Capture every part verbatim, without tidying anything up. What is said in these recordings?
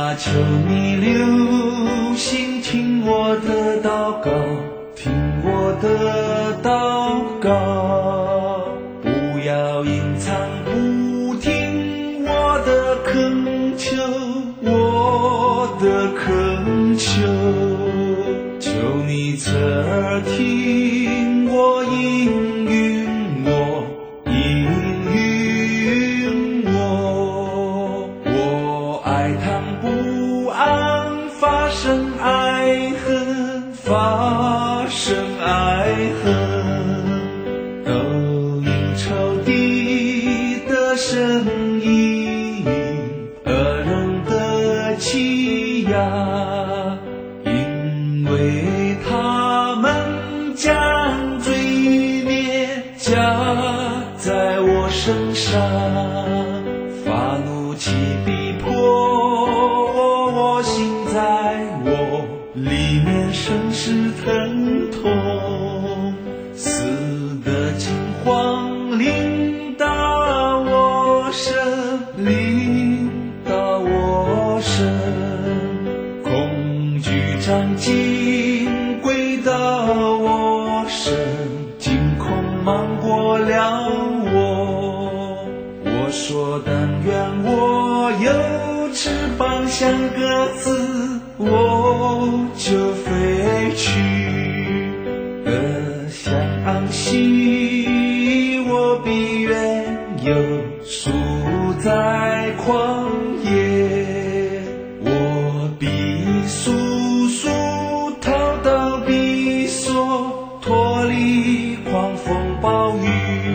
啊，求你留心听我的祷告，听我的祷告，不要隐藏，不听我的恳求，我的恳求，求你侧耳听我应允我，应允我，我爱叹不安，发生爱恨，发生爱恨，都因仇敌的声音，恶人的欺压，因为他们将罪孽加在我身上，发怒气逼迫我，我心在我里面甚是疼痛，死的惊慌临到我身，临到我身，恐惧战惊归到我身，惊恐漫过了我。我说但愿我有翅膀像鸽子，我就飞去，得享安息，我必远游，宿在旷野，我必速速逃到避所，脱离狂风暴雨。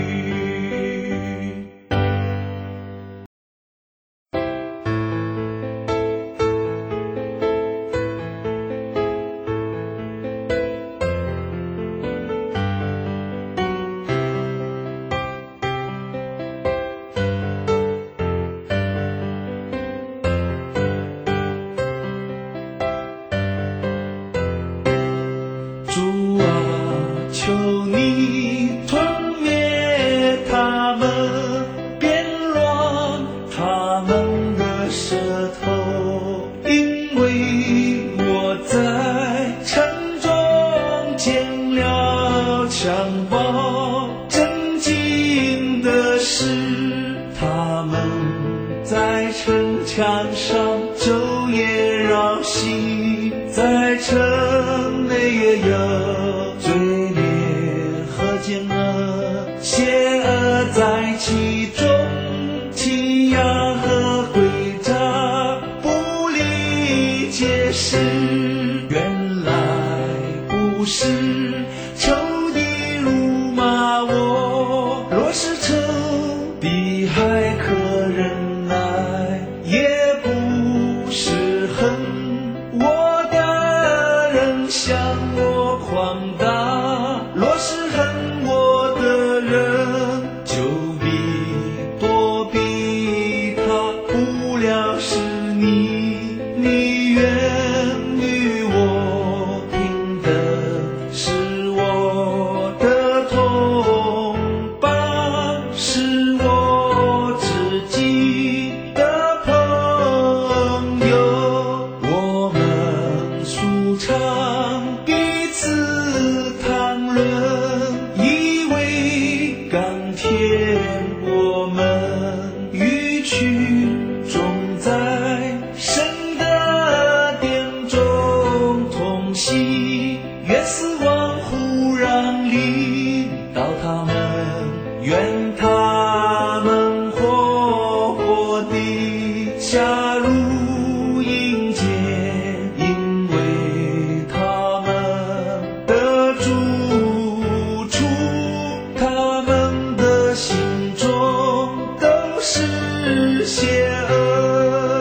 主啊，求你吞灭他们，变乱他们的舌头，因为我在城中见了强暴震惊的事，他们在城墙上昼夜绕行，在城内也有罪孽和奸恶，邪恶在其中，欺压和诡诈，不理解是原来不是仇敌辱骂我，若是仇敌还可忍耐，也不是恨我的人向我狂大，若是恨我的人就必躲避他，不料是你，你愿与我平等，是我的同伴，是我知己的朋友，我们素常彼此谈论，以为甘甜，我们与群众在神的殿中同行，愿死亡忽然临到他们，愿他们活活地下入阴间，因为他们的住处，他们的心中都是邪恶。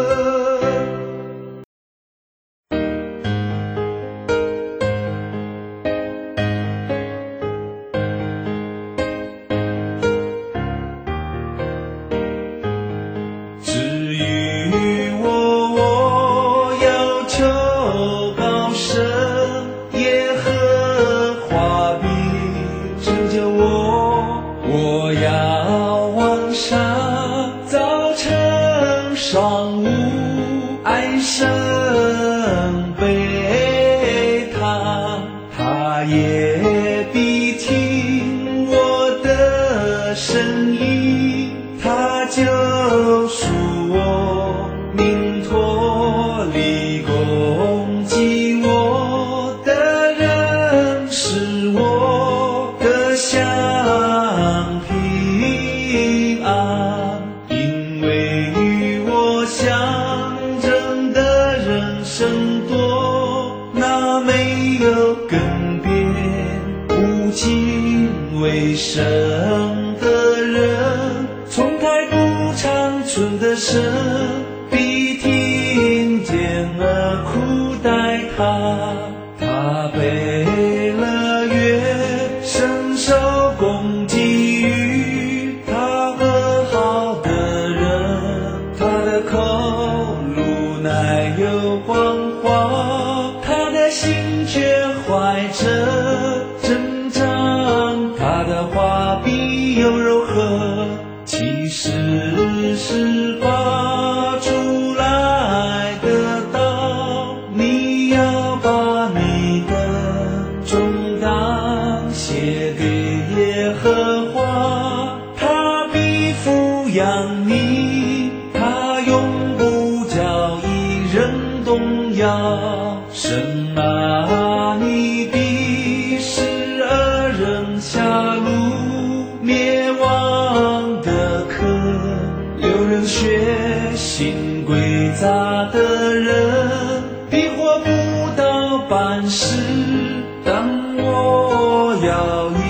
至于我，我要求高神，耶和华必拯救我，我要望上早晨上午，爱神他也必听我的声音，他救赎我，明托立攻击我的人，使我得享平安，因为与我相争的人甚多，那没有更变无敬畏神的人，从太古长存的神必听见而苦待他，他背了约，伸手攻击于他和好的人，他的口如奶油黄花，他的心却怀着挣扎，他的话必有柔和，其实是发出来的道，你要把你的重担卸给耶和华，他必抚养你，他永不叫一人动摇。神啊，你必使恶人下路，灭亡的客，流人血性诡诈的人，必活不到半世，但我要